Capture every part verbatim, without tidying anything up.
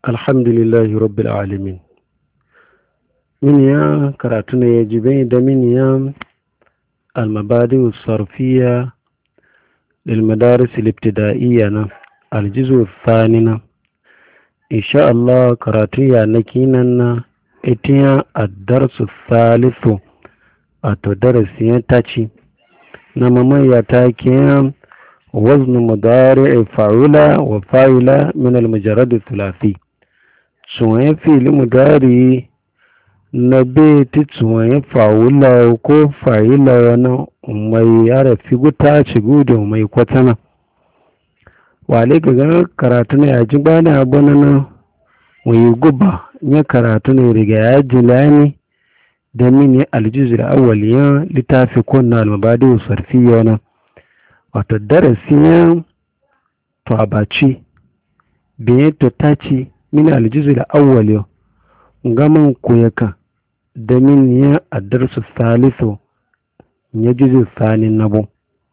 Alhamdulillahi rabbil alamin. Min ya karatu na yajibai da min ya almabadi sarfiya lil madaris al-ibtida'iyya na aljizu thani na insha Allah karatu ya nakinan na itiya ad-darsu thalithu wato darasi ya taci na mamaya ta kiyan wazn mudari fa'ula wa fa'ila min al-mujarrad thulathi tsuwayen fili mudari na bai ti tsuwayen fa'ula ko fa'ila wani mai yara fi guta ci gudu mai kwatana wale gaga karatu na yaji bani abuna na wani guba ya karatu ne riga ya jilani da mini aljizir awaliyan littafi kunna almabadi sarfi yana wato darasi ya to abaci biye to taci min aljizu da awwal gaman koyaka da min ya addarsu salisu ya jizu sani nabo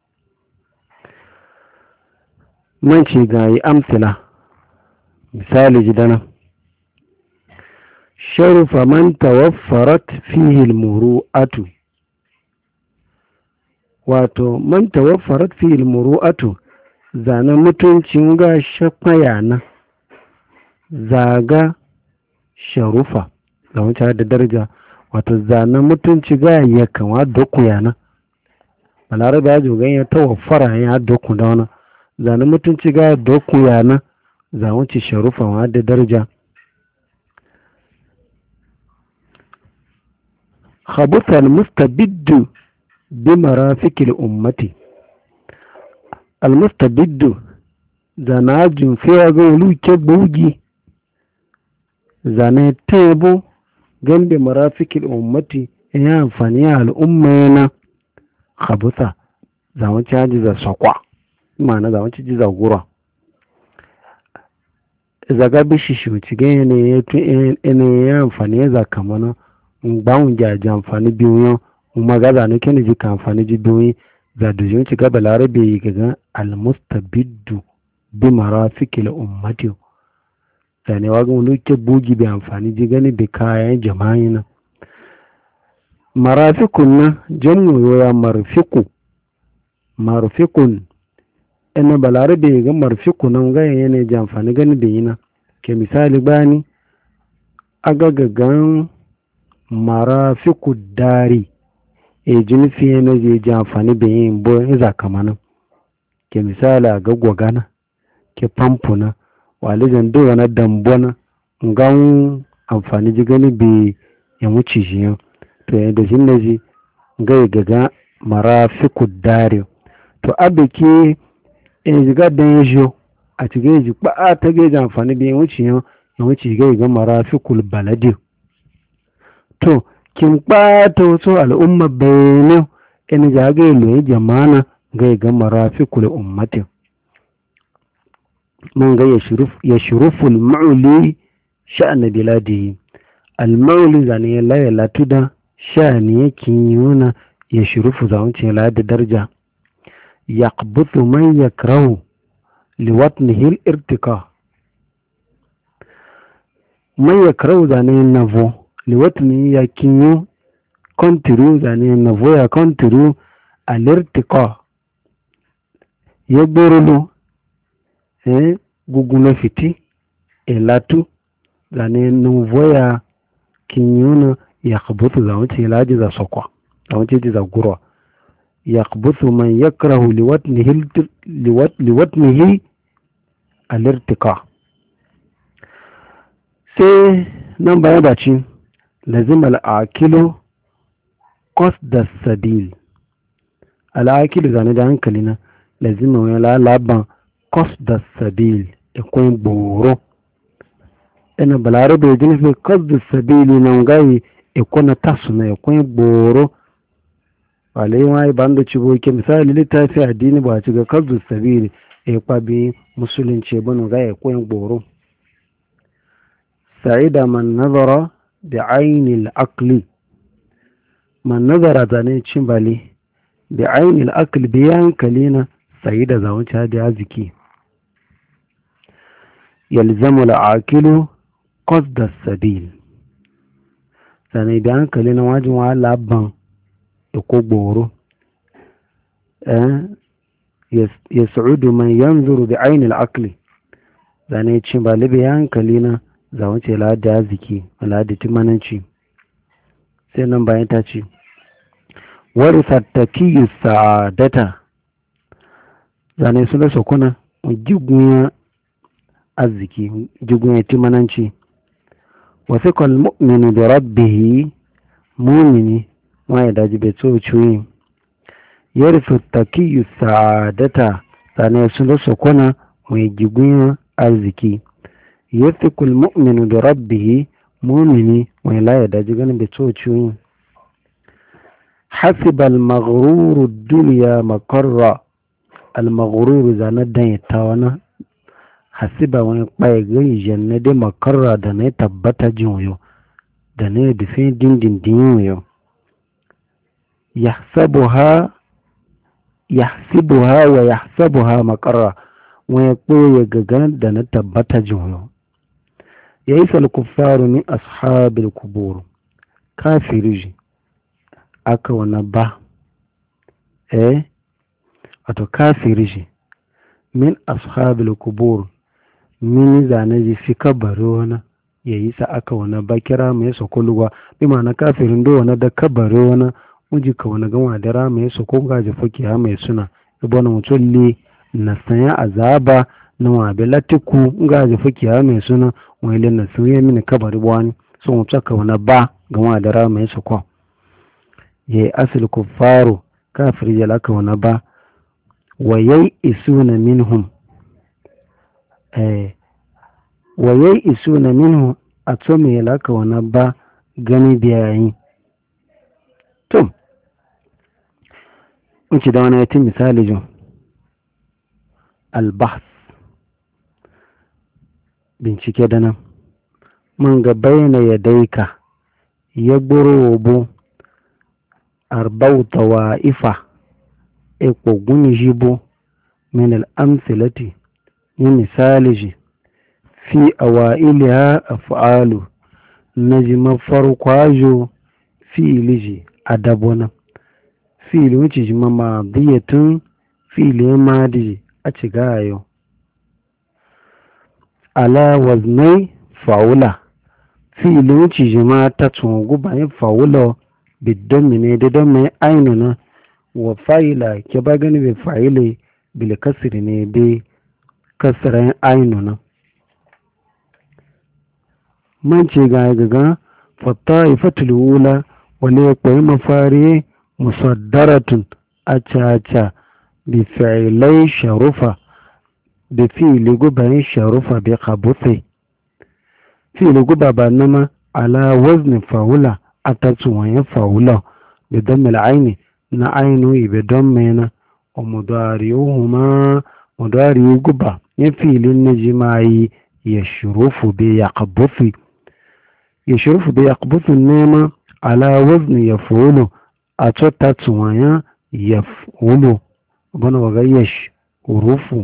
man ce ga yi amsila misali jidana sharufa man tawaffarat fihi almuru'atu wato man tawaffarat fihi almuru'atu zana mutuncin ga shafayana zaga sharufa da wancan da daraja wato zanen mutunci ga ya kama doku yana balarabe ya jogan ya tawaffara ya doku da wani zanen mutunci ga doku yana za wanci sharufa wa da daraja khabutha al-mustabiddu bi marafikil ummati al-mustabiddu zana jin fiya ga luke bugi zane tebo gambe marafikil ummati ya amfani ya al'umma yana khabusa zawon caji za sakwa ma'ana zawon caji za gura zaga bishi shi wuce ganye ne ya tu ene ya amfani ya za kamana gbawun jaji amfani biyu yan umaga zane kene ji ka amfani ji biyu za dujin ci gaba larabe yi gaga almustabiddu bi marafikil ummati zane wagon wani bugi bai amfani ji gani da kayan jama'i na marafikun na jamu ya marfiku marfikun ina balare bai ga marfiku nan gaya yana ji amfani gani da yi na ke misali bani agagagan marafiku dari e jini fiye na je ji amfani da yi bo ya zakamana ke misali a gagwagana ke famfuna walijan dora na dambona ngan amfani ji gani bi ya wuce shi yau to yadda shi ne ji gai gaga marafiku dare to abiki in ji gadan ya jo a ci gai ji ba ta gai ji amfani bi ya wuce yau ya wuce gai ga marafikul baladi to kin ɓata wasu al'umma bayanin in ji gai loye jamana gai ga marafikul ummatin من غير يشرف يشرف المعلي شأن بلاده المعلي يعني لا لا تدا شأن يكيون يشرف زاونتي لا درجة يقبض من يكره لوطنه الارتقاء من يكره يعني نفو لوطنه يكيون كونترو يعني نفو يا كونترو الارتقاء يبرلو eh guguna fiti elatu zane nuvoya kinyuna yakhbuthu zaunti ilaji za sokwa zaunti za gurwa yakhbuthu man yakrahu liwatnihi liwat liwatnihi alirtika sai nan baya baci lazim al-akilu qasda sabil al-akilu zane da hankali na lazima wala laban qasda sabil ikon boro ina balare da jini fi qasda sabili nan gai ikon tasuna ikon boro wale wai bando ci boke misali littafi addini ba ci ga qasda sabili e kwabi musulunci banu gai ikon boro sa'ida man nazara bi ayni al-aqli man nazara zane cin bali bi ayni al-aqli biyan kalina sa'ida zawon ta da ziki يلزم العاقل qasda sabil zane da hankali na wajin wa laban ko gboro eh yas'udu man yanzuru bi ayni al-aqli zane cin ba libe hankali na za wace la da ziki la da timananci sai nan bayan ta ce warisa takiyu sa'adata zane su da sokuna jigunya arziki jigunya timananci wasu kal mu'minu da rabbihi mumini ma ya daji bai tso ciwoyi yarisa takiyu sa'adata zane su da sokuna mai jigunya arziki yafiku al-mu'minu da rabbihi mumini mai la ya daji ganin bai tso ciwoyi حسب المغرور الدنيا مقرة المغرور زانا دان يتاوانا حسب وان بايغي جنة دي مقرة دانا يتبتا جيويو دانا يدفين دين دين دينيو يحسبها يحسبها ويحسبها مقرة ويقول يغغان دانا تبتا جيويو يئس الكفار من أصحاب القبور كافرجي aka wani ba eh wato kafiri shi min ashabil kubur min zane ji fi kabari wani ya yi sa aka wani ba kira mai sokoluwa bi ma'ana kafirin do wani da kabari wani uji ka wani gama da ra mai soko gaji fuki ha mai suna ibo na mutum le na sanya azaba na wabe latiku gaji fuki ha mai suna wani na sanya mini kabari wani sun wuce ka wani ba gama da ra mai soko ya asali kuffaru kafir ya laka wani ba wayai isu na minhum wayai isu na minhum a tsome ya laka wani ba gani biyayi to wuce da wani yati misali jin albahs bincike da nan man ga bayyana ya daika ya gburo obo arbau tawa'ifa e kogun jibo min al-amthilati ni misali ji fi awailiha af'alu najma farqajo fi liji adabona fi luci jima ma biyatun fi limadi a cigayo ala waznai faula fi luci jima ta tungu bayan faula bidan mine da don mai ainuna wa fa'ila ke ba gani bai fa'ile bil kasri ne bai kasran ainuna man ce ga gaga fattaifatul ula wale kwai mafari musaddaratun achacha bi fi'ilai sharufa bi fi'ili gubayin sharufa bi qabuthi fi'ili guba ba nama ala wazni faula atatu wayan faula bi dammil aini na ainu ibe dammena wa mudariyuhuma mudariyu guba ya fi'ilin najimai yashrufu bi yaqbuthi yashrufu bi yaqbuthi nema ala wazni yafulu atatu wayan yafulu bana waga yash urufu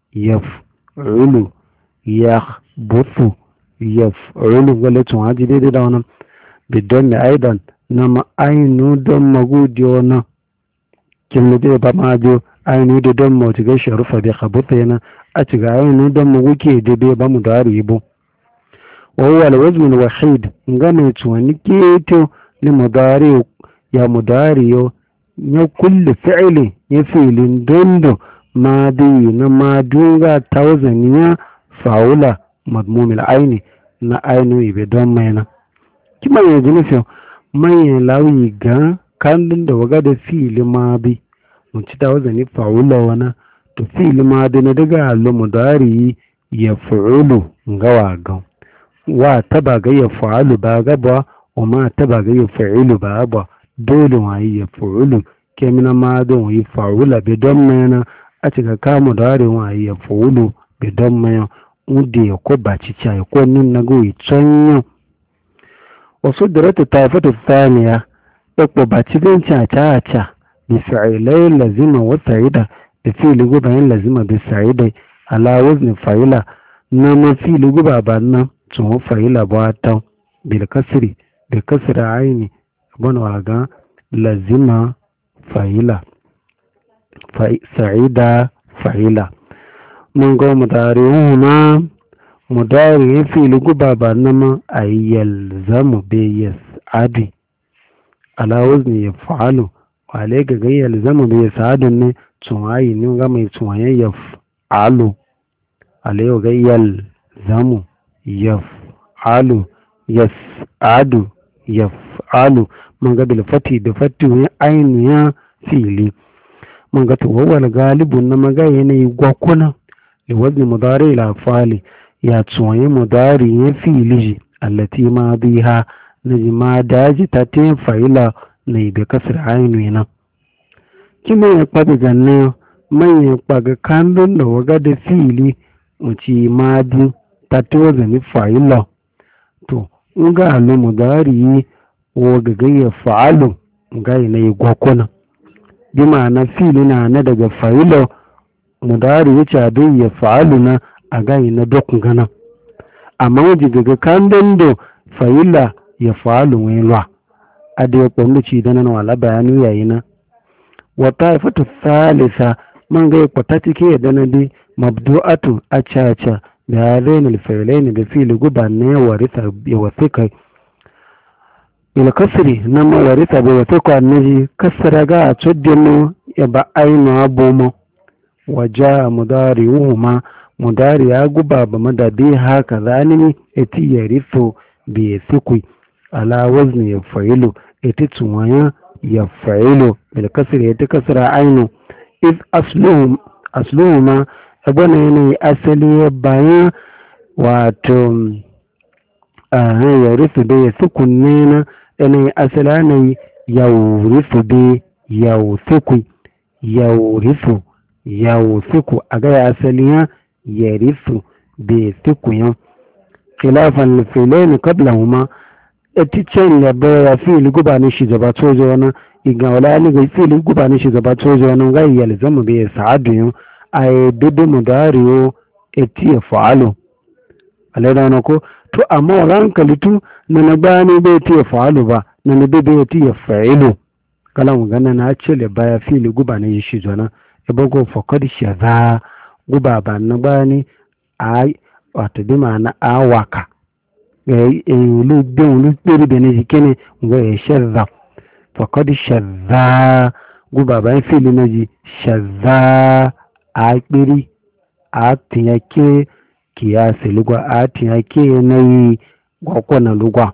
yafulu yaqbuthu yafulu wala tun haji daidai da wannan bidon da aidan na ma'ainu don magudiyo na kin da ba ma jo ainu da don mu tiga sharufa bi khabuta yana a tiga ainu don mu guke da be ba mu da ribo wa huwa al-wazn al-wahid ngame tuwani keto ni mudari ya mudariyo ya kulli fi'li ya fi'lin dondo ma bi na ma dunga tawzaniya faula madmum al-aini na ainu ibe don maina kima yanzu nufin manyan lauyi gan kandun da waga da fili ma bi mun ci da wazani fa'ula wana to fili ma da na daga halu mudari ya fa'ulu ngawa gan wa taba ga ya fa'alu ba gaba wa ma taba ga ya fa'ilu ba ba dole wa ya fa'ulu kemina ma don yi fa'ula bi don mana a cika ka mudari wa ya fa'ulu bi don mana ude ya ko ba cica ya ko nin na goyi tsanyo wasu dirata taifatu thaniya ɗauko ba cikin caca-caca bi fa'ilai lazima wa sa'ida da fili gubayen lazima bi sa'ida ala wazni fa'ila na ma fili guba ba nan tun fa'ila ba ta bil kasri da kasra aini bana waga lazima fa'ila sa'ida fa'ila mun ga mudari'un ma mudari fi luguba ba nama ayyal zamu be yas'adi ala wazni yaf'alu wale ga gayyal zamu be yas'adun ne tun ayi ne ga mai tun yaf'alu ale ga yal zamu yaf'alu yas'adu yaf'alu mun ga bil fati da fati ne ainiya fili mun ga to wal galibun na maga yanayi gwakuna li wazni mudari la fali ya tsoye mudari ya fili allati ma biha naji ma daji ta te fa'ila ne be kasr ainu na kima ya kwabe ganne man ya kwaga kandun da waga da fili uci ma di ta te wazani fa'ila to nga alu mudari waga gayya fa'alu nga yanayi gwakuna bi ma'ana fili na na daga fa'ila mudari ya ce abin ya fa'alu na a gayi na dokun gana amma waje daga kandun da fa'ila ya fa'alu wani lwa a da ya kwallo ci da nan wala bayanu yayi na wata ya fata salisa man ga ya kwata cike ya dana dai mabdu'atu a caca da ya raina alfailai da fili guba na ya warisa ya wasu kai ila kasri na ma warisa bai wasu kwa naji kasara ga a tsoddinu ya ba ainu abomo waja mudari wuhuma mudari ya guba ba madabi haka zanini eti ya rifo bai sikwi ala wazni ya fa'ilu eti tunwaya ya fa'ilu bil kasri eti kasra ainu iz asluhum asluhuma abana yana asali bayan wato a ya rifo bai ya sikun na yana asala ne ya rifo bai ya sikwi ya rifo ya wusiku a gaya asaliya ya risu bai siku yan khilafan filaini kabla huma eticen da baya fili gubanin shi gaba tojo wani iga wala ni ga fili gubanin shi gaba tojo wani ga yalzamu bai sa'adu yan a yi dudu mudariyo eti ya fa'alu alaida na ko to amma ran kalitu na na bani bai ti ya fa'alu ba na na bai ti ya fa'ilu kala mu gana na cele baya fili gubanin shi jona ibogo fakad shaza guba ba na bani ai wato bi ma'ana awaka eh lu bin lu biri bene jikene ngo e shaza fakad shaza guba ba fili naji shaza a biri a tiyake kiyasi lugwa a tiyake nayi gwakwa na lugwa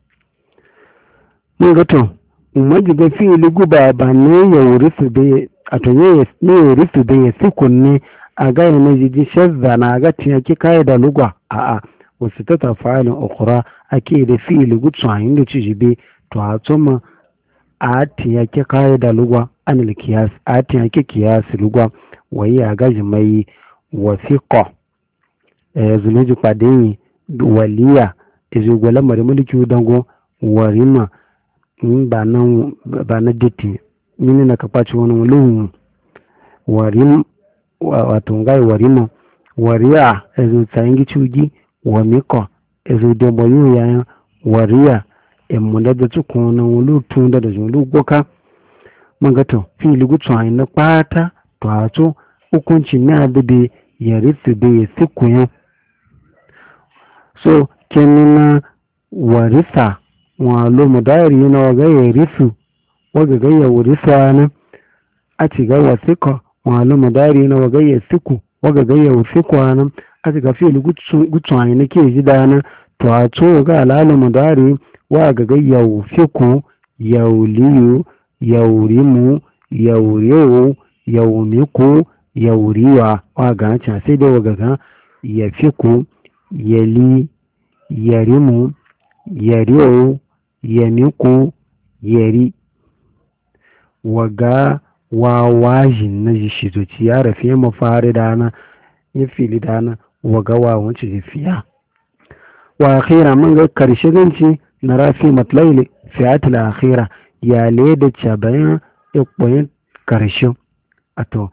mun gato majiga fili guba ba ne ya wuri su bai a to ne ne rufu da ya sikun ne a ga na jiji shazza na ga tiya ki kai da lugwa a a wasu ta tafalin ukura ake da fi'ili gutsu a inda ci jibe to a tsoma a tiya ki kai da lugwa an kiyas a tiya ki kiyas lugwa wai ya ga mai wasiqa eh zuluji padin waliya izu gola mari mulki dango warima ba nan ba na diti mini na kapaci wani mulun warim wato ngai warimo waria ezu tsangi chugi wamiko ezu deboyu ya waria emunda da tukuna wulu tunda da julu goka mangato fili gutsuwa na kwata to ato hukunci na bebe ya risu be sikuyan so kenina warisa walo mudari na waga ya risu waga ga ya warisa na a ci ga wasiko walo mudari na waga ya siku waga ga ya wasiku na a ci ga fili gutsuwa na ke ji dana to ato ga alala mudari waga ga ya wasiku ya uliyu yaurimu yauriyo yaumiku yauriwa waga can sai dai waga ga yafiku yali yarimu yariyo yamiku yari waga wawajin na jishizoci ya rafiye mafari dana ya fili dana waga wawanci jifiya wa akhira man ga karshe ganci na rafi matlaili fi'atul akhira ya leda cabayan ikpoyin karshe ato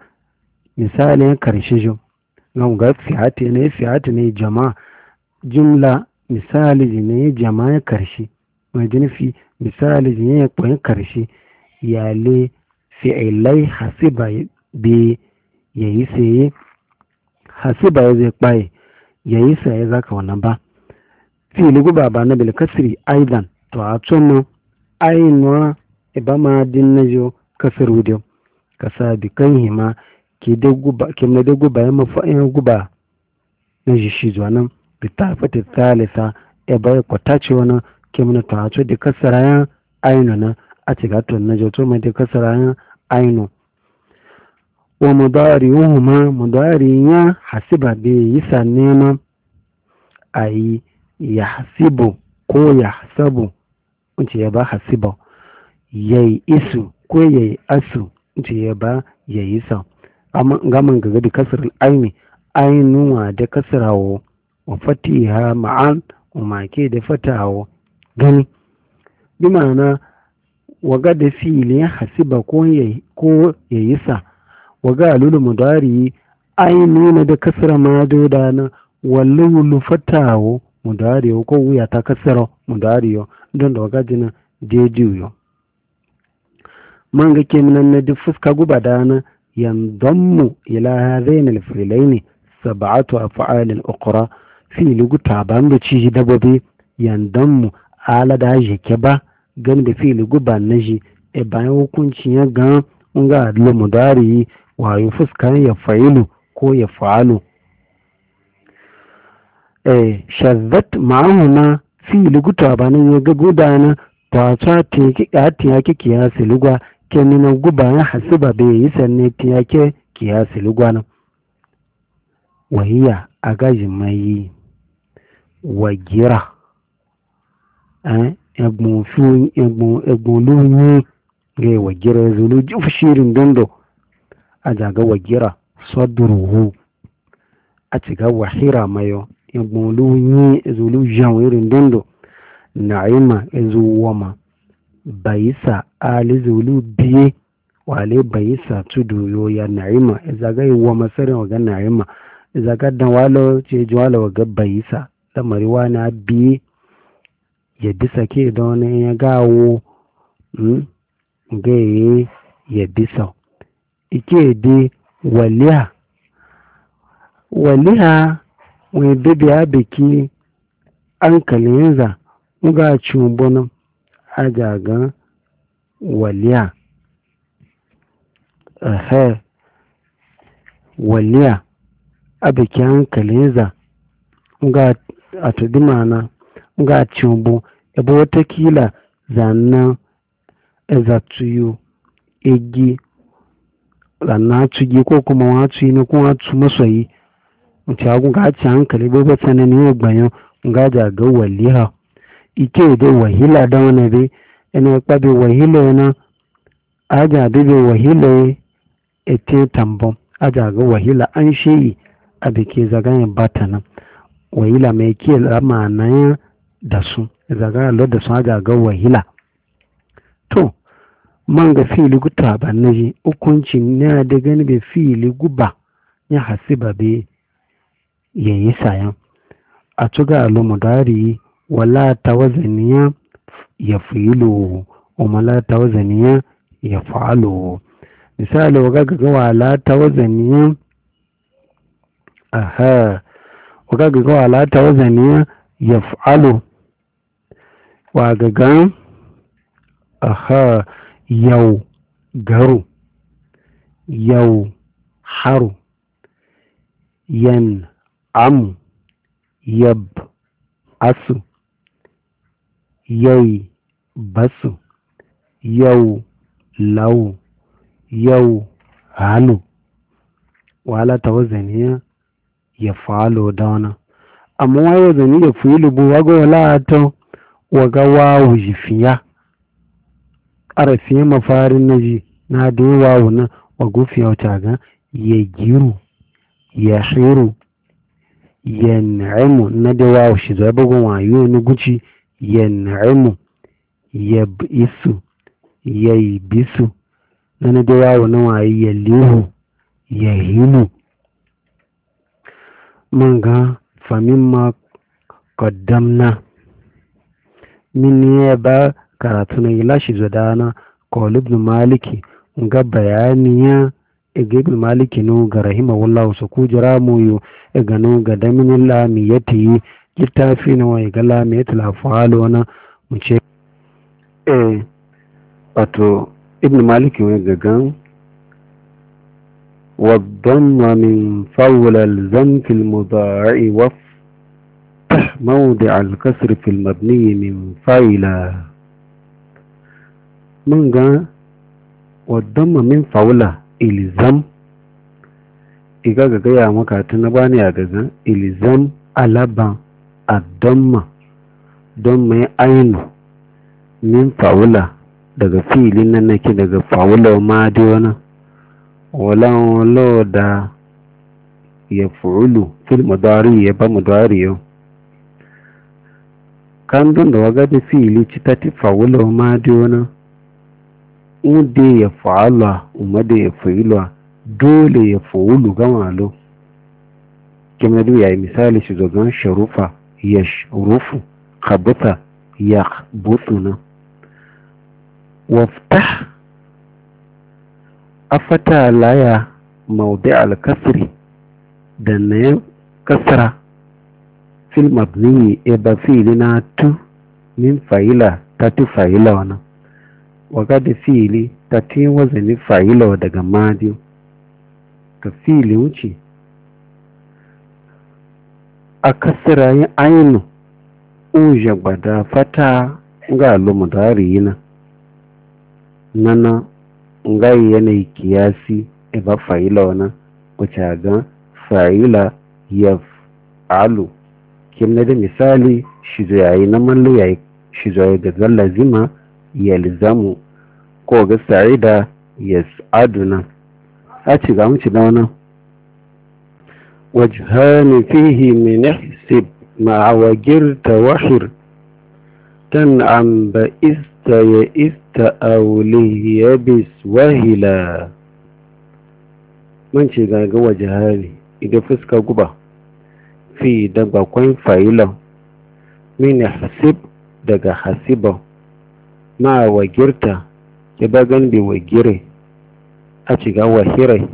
misalin karshe jo nan ga fi'ati ne fi'ati ne jama'a jumla misali ne jama'a karshe mai nufi misali ne kwayin karshe yale fi'ilai hasiba be yayi sai hasiba ya zai kwaye yayi sai zaka wannan ba fi'ili guba ba na bil kasri aidan to a tsono ainwa ibama din najo kasar wudio kasa bi kan hima ke da guba ke na da guba ya mafa'in guba na shi zuwa nan bitafati thalitha e bai kwatace wani ke mun to a tso da kasara ya ainu na a ci gato najo to mai da kasara ya ainu wa mudari'uhuma mudari ya hasiba bi yisa nema ayi yahsibu ko yahsabu unce ya ba hasiba yayi isu ko yayi asu unce ya ba yayi sa amma gaman gaga da kasar aini ainuwa da kasrawo wa fatiha ma'an wa make da fatawo gani bi ma'ana waga da fi'ili hasiba ko yayi ko yayi sa waga lulu mudari ainu na da kasra ma doda na wallu fatawo mudariyo ko wuya ta kasaro mudariyo don da waga jina jejiyo man ga kenan na duk fuska guba dana yanzammu ila hadain al-fi'laini sab'atu af'al ukhra fi luguta ban da ci dabobi yanzammu ala da jike ba gan da fi luguba naji e bayan hukunci ya ga unga lu mudari wayo fuska ya fa'ilu ko ya fa'alu eh shaddat ma'ahuna fi luguta banan ya ga gudana ta ta te ati yake kiyasi lugwa kenan guba ya hasiba be yi sanne ti yake kiyasi lugwa na wahiya agaji mai wagira eh egbon fu egbon egbon lunyi ge wagira zulu jufshirin dondo ajaga wagira sadruhu a ciga wahira mayo egbon lunyi zulu janwirin dondo na'ima ezuwama bayisa ali zulu biye wale bayisa tudu yo ya na'ima izaga yi wa masarin waga na'ima izaga dan walo ce jiwala waga bayisa lamari wana biye ya bisa ke don ya gawo hmm? gaye ya bisa ike di waliha waliha wani bibiya biki an kalinza muga cumbonan ajagan waliya ehe waliya abiki hankalinza nga atudimana nga cumbo ebe watakila zanna ezatuyu egi zanna tugi ko kuma watu yi ko watu masoyi mutiagun ga ci hankali bebe tsanani ya gbanyo nga jaga waliya ike da wahila da wani bai yana kwabe wahila na aja bebe wahila ete tambon aja ga wahila an shi a bike zagayen bata nan wahila mai ke lama na da su zagayen lo da su aja ga wahila to man ga fili guta ba na ji hukuncin na da gani bai fili guba ya hasiba bai yayi sayan a tuga alumudari wala tawazaniya ya filu wala tawazaniya ya fa'alu misali waga ga wala tawazaniya aha waga ga wala tawazaniya ya fa'alu waga ga aha yau garu yau haru yan amu yab asu yai basu yau lau yau halu wala ta wazaniya ya falo da wana amma wayo zani ya fi lubu wago wala ta waga wawu jifiya arafiya mafarin naji na da wawu na wago fiya wata ga ya giru ya hiru yan'imu na da wawo shi zai bugun wayo na guci yan'imu ya bisu ya yi bisu na da wawo na wayo ya lihu ya hilu man ga famin ma qaddamna min ya ba karatu na ilashi zadana qol ibn maliki ga bayaniya ege ibn maliki no ga rahimahullahu su kujira muyu ga no ga damin lamiyati littafi na wai ga lamiyatul afal wana mu ce eh wato ibn maliki wai ga gan والضم من فول الزم في المضارع وافتح موضع الكسر في المبني من فايلة من قال والضم من فول الزم إذا قال مكاتنا باني أجازا الزم ألبا الضم ضم عين من فول daga filin nan nake daga fawula ma dai wannan walan lo da ya fu'ulu fil mudari ya ba mudari yau kan don da waga da fili ci ta fawula ma dai wannan ude ya fa'ala umma da ya fu'ila dole ya fu'ulu gama lo kamar da yayi misali shi zogan sharufa yashrufu khabata yakhbutuna وافتح أفتح لها موضع الكسر دنيا كسرة في المبني إبا فيلنا تو من فايلة تاتو فايلة وانا وقد فيلي تاتي وزن فايلة ودقا ماديو كفيلي وشي أكسر عينو أوجا بدا فتح غالو مدارينا nana ngai yanayi kiyasi e ba fa'ila wana wacce ga fa'ila ya alu kimna da misali shi zo yayi na mallu yayi shi zo ga lazima yalzamu ko ga sa'ida yas'aduna a ci ga muci da wannan wajhani fihi min ihsib ma'a wajirta wahir tan'am ba is ta'awuli ya bis wahila man ce gaga waje hali idan fuska guba fi da bakwai fa'ilan mini hasib daga hasiba ma wagirta ya bagan bi wagire a ciga wahirai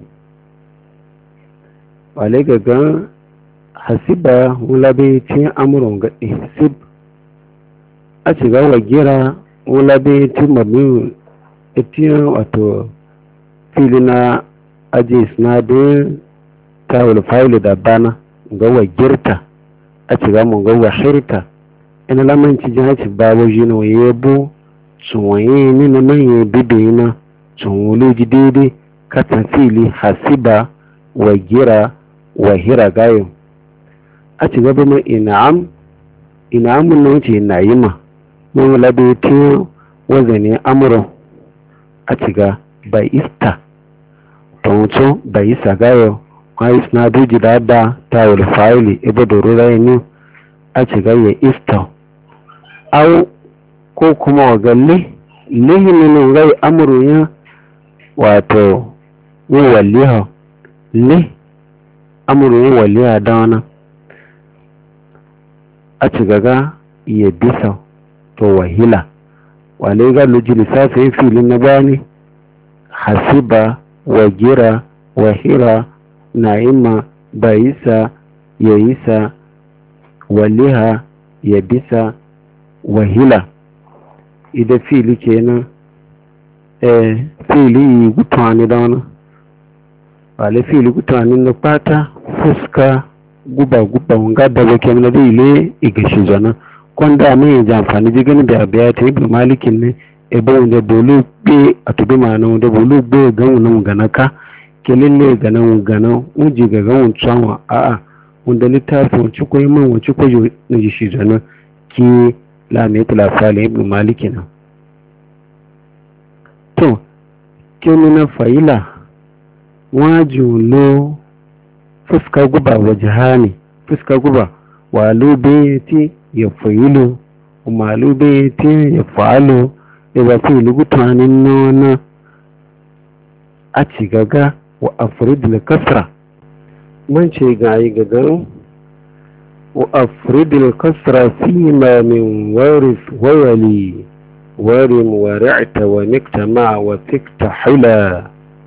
wale gaga hasiba wulabe cin amurin ga hasib a ciga wagira wula bai ti mabin etiyan wato fili na aji sinadin tawul fayil da bana ga wagirta a ciga mun ga wahirta ina lamanci jin haci babu jina wa yebo sun waye ni na manye bibiyi na sun wuluji daidai katan fili hasiba wagira wahira gayo a ciga ba mai ina'am ina'amun na wuce na yi ma mun labe tiyo wazane amuro a ciga bai ista tonto bai isa gayo kwai suna duji da da ta wuli fayili ebe doro rai ni a ciga ya ista au ko kuma wagalle lihinin rai amuro ya wato yi waliha le amuro ya waliha da wana a ciga ga iya bisa to wahila wale ga luji lissafin filin na bani hasiba wagira wahira na'ima bayisa yayisa waliha yabisa wahila ida fili kenan eh fili gutwani da wani wale fili gutwani na fata fuska guba guba wanga da wake mana da ile igashi zana kwanda mai yanzu amfani jigani da abiya ta ibn malikin ne ebe wanda bolu gbe a tubi ma'ana wanda bolu gbe ga wunan ganaka kelele gana wugana uji ga gawon tsawa a'a wanda littafin wacce ko yi man wacce ko yi na ji shi zana ki lamaitu lafali ibn malikin na to kenu na fa'ila wajulo fuska guba wajahani fuska guba walu beti ya fa'ilu umalu beti ya fa'alu ya ba fi'ilu gutanin nona a ci gaga wa afridul kasra man ce gayi gaga وأفرد الكسر فيما من وارث وولي ورم ورعت ونكت مع وفكت حلا.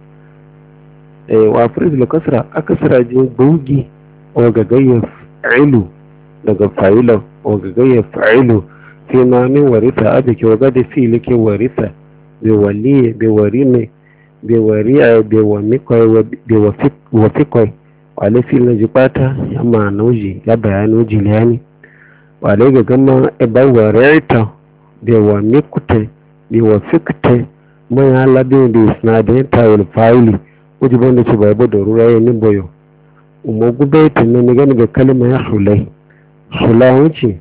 وأفرد الكسر أكسر جين بوجي وغغيف علو daga fa'ila wagagaya fa'ilu fi ma min warisa abiki wagade fi lake warisa be wali be warime be wari'a be wamikoi be wafikoi wale fi na jipata yamma nauji ya bayani jiliyani wale ga gama eba wari'ita be wamikute be wafikute mun halabe da sinadin tawil fa'ili ujibon da ci bai bo da rura ni boyo umo gubaitin ne gani ga kalma ya hulai Sulawuci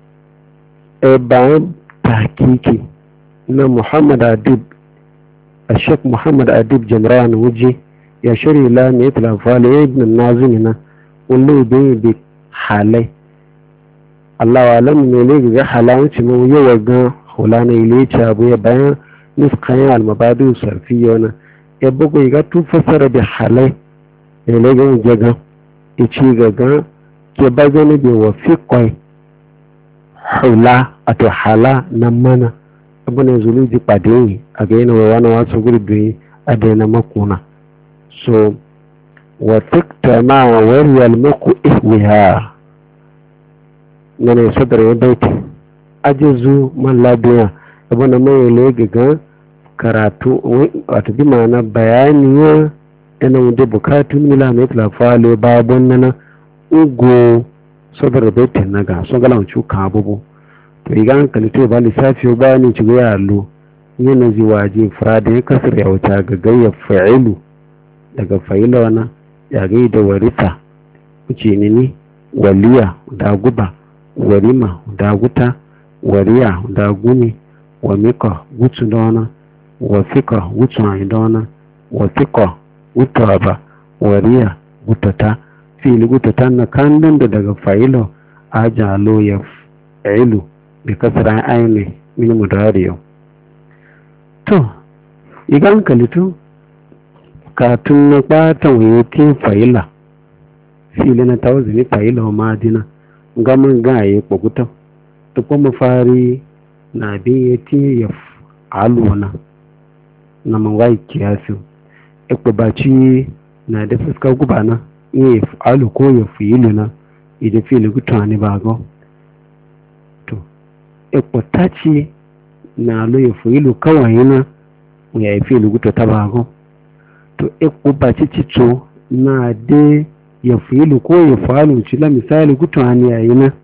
e bayan tahkiki na Muhammad Adib a Sheikh Muhammad Adib Jamran Wuji ya shirya la ne talafali ya ibn nazumi na wani bai bi halai Allah wa alamu ne ne ga halawuci mu yawa ga hulana ile abu ya bayan nuskayen almabadu sarfi yana ya bugu ga tu fasara da halai ne ne ga jaga ya ci gaga ke ba gani bai wa fikwai hula a to hala na mana abu ne zulu ji pade yi a ga yana wani wasu gurbi a daina makuna so wa fikta ma wa wariyar maku ihwiha na ne sadar ya baiti ajizu man labiya abu na mai le gaga karatu wato bi ma'ana bayani ya yana wanda bukatu mila mai tilafale babon nana ugo saboda baitin naga so galan cuka abubu to igan kalito ba lissafi ba ni ci ga yalo yana ziwaji frada ya kasar ya wuta ga gayya fa'ilu daga fa'ila wana ya gai da warisa kuce ni ni waliya da guba warima da guta wariya da gumi wa mika gutu da wana wa fika gutu an da wana wa fika gutu aba wariya gutata fili gutata na kandan da daga fa'ilo a jalo ya fa'ilu bi kasra aini min mudariyo to igan kalitu katun na batan wayotin fa'ila fili na tawzini fa'ila wa madina gaman gaye kokuta to kuma fari na biyati ya aluna na mawai kiyasu ikbabaci na da fuskar gubana ya alu ko ya fi'ilu na ida fili gutani bago to ikbataci na lo ya fi'ilu kawai na ya yi fili gutata bago to ikbabaci cito na de ya fi'ilu ko ya falu ci la misali gutani yayi na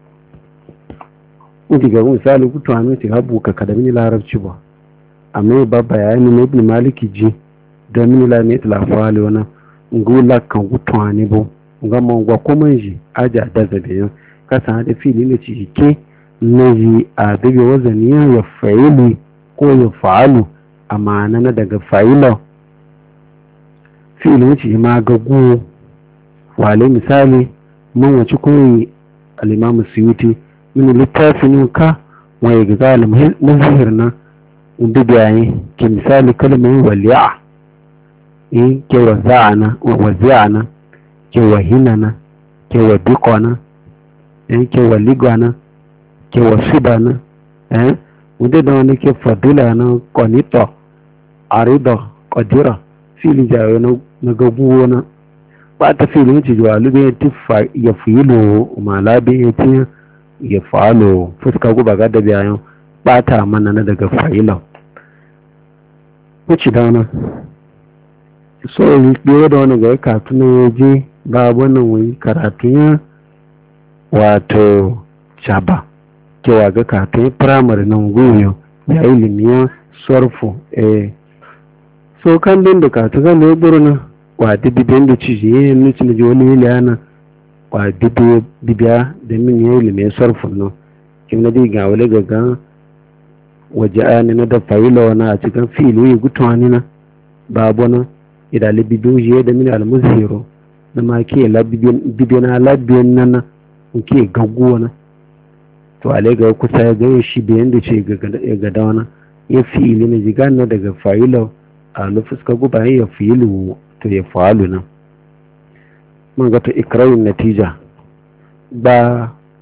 diga misali gutani ci habu ka kadami larabci ba amma ba bayani na ibn maliki ji da min la ne tilafali wana ngula kan gutani bo ngama ngwa kuma ji aja da zabe yo kasa da fili ne ci ke naji a daga wazaniya ya fa'ilu ko ya fa'alu amana na daga fa'ila fili ne ci ma ga gu wale misali man wace koyi al-imam suyuti min littafin ka waye ga zalim mazhir na inda bayan ke misali kalmar wali'a in ke waza'ana wa wazi'ana ke wahinana ke wadiqana in ke waligana ke wasibana eh inda da wani ke fadila na qanita arida qadira fili jawo na gaguwa na ba ta fili wuce zuwa lube ya filo malabe ya ce ya falo fuska guba ga da biyayen ba ta mana na daga fa'ila wuce da wani so yi ɗaya da wani ga katu na yaje ba wannan wani karatu ya wato shaba kewa ga katu ya firamare nan goyo ya yi limiya sorfo eh so kan din da katu ga leburu na wa dibiben da ci je ne ci ne wani yana wa dibe bibiya da min yayi lime sarfun no kin na diga wale gaga waje ani na da fa'ila wana a cikin fili gutwani na babu na ida le bibiyo je da min al-muzhiru na ma ke la bibiyan na labiyan nan ke gaguwa na to ale ga kusa ya ga shi biyan da ce ga da wana ya fili ne jiga na daga fa'ila a lufuska guba ya fili to ya falu nan man ga to ikrarin natija ba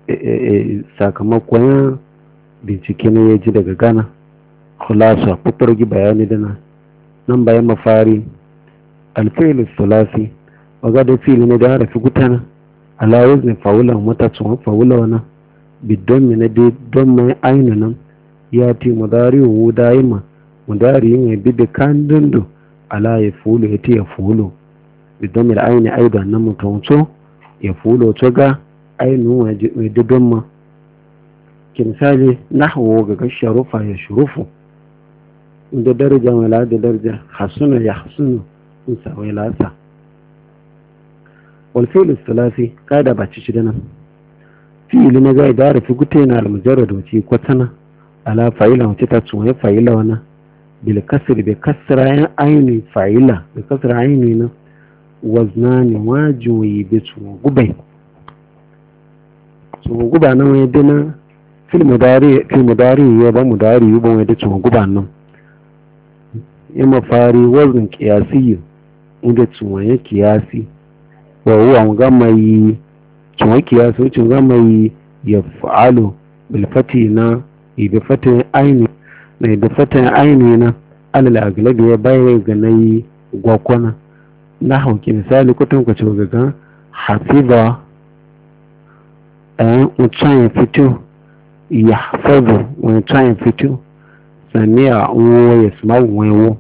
sakamakon bincike ne ya ji daga Ghana khulasa kuturgi bayani dana nan bayan mafari alfi'il sulasi waga da fi'il ne da harafi gutana ala wazni faula mata tsohon faula wana bidon mi na dai don mai ainu nan ya ti mudari wu daima mudari yin bi da kan dundu ala ya fulu ya ti ya fulu bidon mi da aini aidan nan mutum so ya fulu to ga ainu mai dubin ma ki misali nahwu ga sharufa ya shurufu da daraja wala da daraja hasuna ya hasunu insa wai lasa wal fi'l thalathi kada ba ci dana fi'il ne ga da rafi gutena al mujarrad wuci kwatana ala fa'ila wuci ta tsuwa fa'ila wana bil kasr bi kasra ya aini fa'ila bi kasra aini na waznani wajibi bi tsuwa gubai tsuwa guba nan wai dana fil mudari fil mudari ya ba mudari ba wai da tsuwa guba nan ya mafari wazin kiyasi inda tsuwaye kiyasi wa huwa gama yi tsuwaye kiyasi wucin gama yi ya fa'alu bilfati na ibi fatin aini na ibi fatin aini na alal aglabi ya bayar ga na yi gwakwana na hauki misali kutun kwace gaga hafiza ɗayan utsayin fito ya hafazu wani utsayin fito sami'a uwo ya sima wewo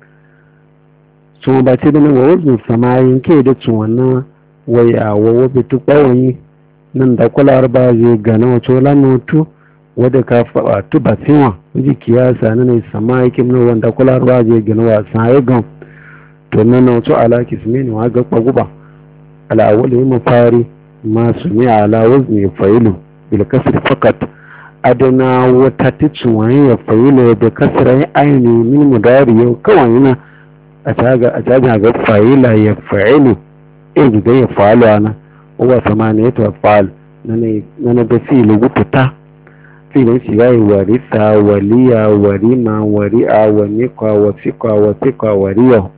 so ba ce da nan wawo samayin ke da tsuwana waya wawo bitu kawai nan da kular ba zai gana wato lanotu wadda ka faɗa tu ba fiwa wuji kiyasa na ne samayi kim na wanda kular ba zai gana wasan ya gan to nan wato ala kismini wa ga kwaguba ala awali mafari masu ne ala wazni fa'ilu bil kasri fakat adana wata titsuwan ya fa'ila da kasra aini min mudari yau kawai yana a caga ga fa'ila ya fa'ilu in ga ya fa'alu ana uwa samani ya ta fa'al na da fi'il gututa fi'ilin shi ya yi warisa waliya warima wari'a wanikwa wasikwa wasikwa wariya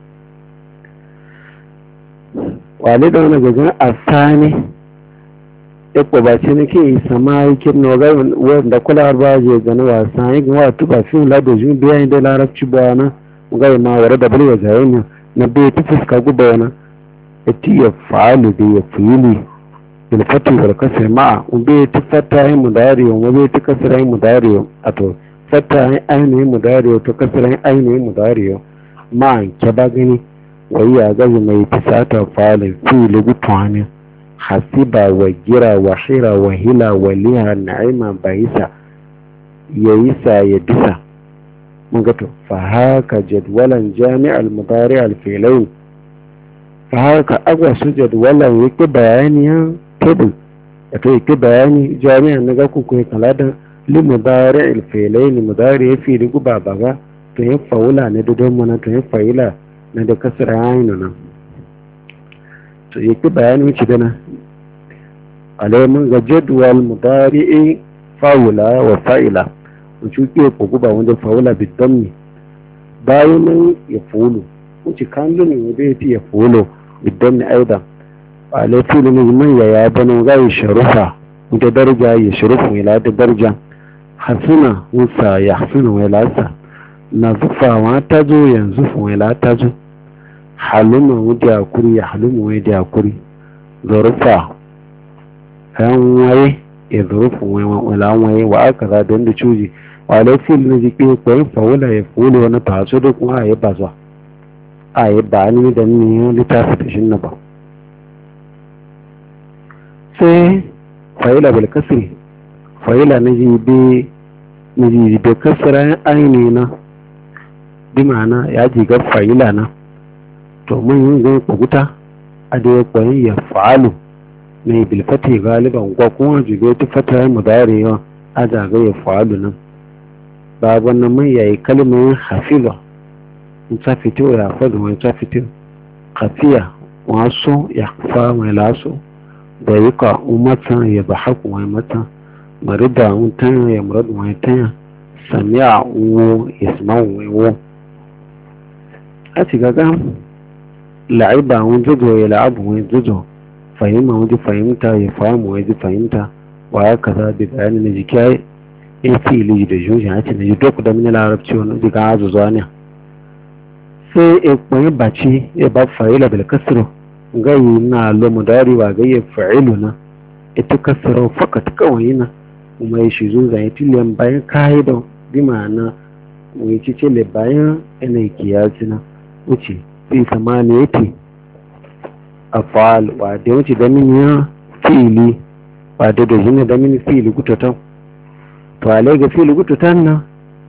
wale da wani gajen asani iko ba ce nake yi sama yakin na wanda kula ba je gani wasa yi ga wato ba fi la da jin biya da larabci ba na ga ma wara da bari ga yin na bai ta fuska guba wana ati ya fa'alu bi ya fi'ili bil fatu wal kasr ma'a un bai ta fata yi mudari wa bai ta kasra yi mudari ato fata yi aini mudari to kasra yi aini mudari ma ke ba gani wai ya ga mai tisata fa'al fi'ili gutwani hasiba wa gira wa hira wa hila wa liha na'ima baisa ya yisa ya bisa mun ga to fa haka jadwalan jami'al mudari al filain fa haka agwa su jadwalan yake bayani ya table to yake bayani jami'an naga ku ku kala da li mudari al filain mudari ya fi rigu babaga to ya faula ne da don mana to ya faila na da kasra ainu nan to yake bayani wuce dana alaimin ga jadwal mudari'i faula wa fa'ila wuce ke kogu ba wanda faula bidan ne bayan nan ya fulu wuce kan lumi wanda ya fi ya fulu bidan ne aida alai fulu ne man ya ya bano ga ya sharufa wanda darja ya sharufu ila da darja hasuna wusa ya hasuna wala sa na zufawa ta zo yanzu wala ta zo haluma wuda yakuri ya haluma wuda yakuri zarufa kan waye ya zarufu wala waye wa aka za don da cuji wala fil na jike ko fa wala ya fulu wani taso da kuma ya ba zuwa a yi ba ni da ni littafi ta shin na ba sai fa'ila bil kasri fa'ila na jibe na jibe kasra aini na bi ma'ana ya jiga fa'ila na to mun yi zai kwaguta a da ya kwayi ya fa'alu mai bilfati galiban kwa kuma jibe ta fata ya mudari yawa a zaga ya fa'alu nan babu nan mai yayi kalmar hafiza in ta fito ya fadu wani ta fito kafiya wasu ya fa mai laso da yi ka umatan ya ba haku wani matan marida mutan ya muradu wani tanya sami'a uwo ya sima wani wo a ci gaga la'iba wani jojo ya la'abu wani jojo fahimta wani fahimta ya fahimu wani fahimta wa kaza bi bayani na jikai ya fili da jujin a cikin duk da min larabci wannan diga azu zuwa ne sai e kwai baci e ba fa'ila bil kasro gai na lo mudari wa gai fa'iluna ita kasro fakat kawai na kuma ya shi zuwa ya tiliyan bayan kaida bi ma'ana mu ci ce le bayan ina kiyasi na wuce fi samaniyati afal wa da wuce da min ya fili wa da da jinna da min fili gutatan to alai ga fili gutatan na